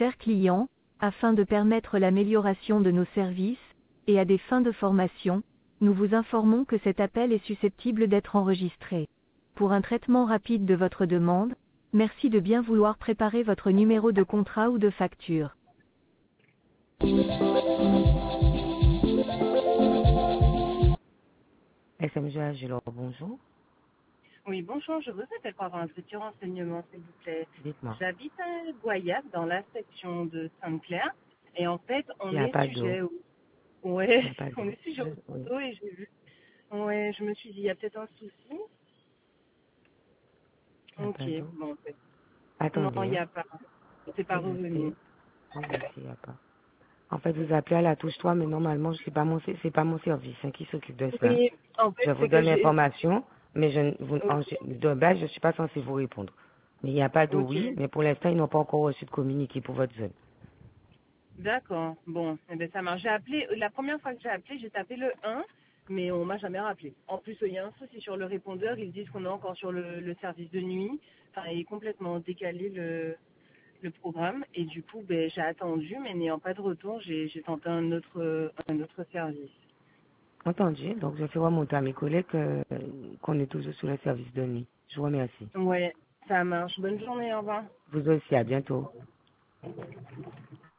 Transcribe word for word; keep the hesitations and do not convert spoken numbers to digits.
chers clients, afin de permettre l'amélioration de nos services, et à des fins de formation, nous vous informons que cet appel est susceptible d'être enregistré. Pour un traitement rapide de votre demande, merci de bien vouloir préparer votre numéro de contrat ou de facture. S M G Agilor, bonjour. Oui, bonjour, je vous appelle pour avoir un petit renseignement, s'il vous plaît. Dites-moi. J'habite à Goyac, dans la section de Sainte-Claire, et en fait, Il on n'y a est pas d'eau. sujet au... Il n'y Ouais, a pas on d'eau. est sujet Je... au Oui. photo et j'ai vu... Ouais, je me suis dit, il y a peut-être un souci. Il n'y a Ok, pas d'eau. bon, en fait. Non, Attendez, il n'y hein. a pas. C'est pas revenu. Restez. Je vais voir s'il n'y a pas. En fait, vous appelez à la touche trois, mais normalement, c'est pas mon, c'est pas mon service hein, qui s'occupe de cela. Oui, en fait, Je vous c'est que donne j'ai... l'information, mais je, ne- vous, Ok, en, de base, je suis pas censé vous répondre. Mais il n'y a pas d'eau, ok. oui, mais pour l'instant, ils n'ont pas encore reçu de communiqué pour votre zone. D'accord, bon, eh ben, ça marche. J'ai appelé, la première fois que j'ai appelé, j'ai tapé le un, mais on m'a jamais rappelé. En plus, il y a un souci sur le répondeur, ils disent qu'on est encore sur le, le service de nuit. Enfin, il est complètement décalé le, le programme, et du coup, ben, j'ai attendu, mais n'ayant pas de retour, j'ai j'ai tenté un autre, euh, un autre service. Entendu, donc je fais remonter à mes collègues euh, qu'on est toujours sur le service de nuit. Je vous remercie. Ouais, ça marche. Bonne journée, au revoir. Vous aussi, à bientôt.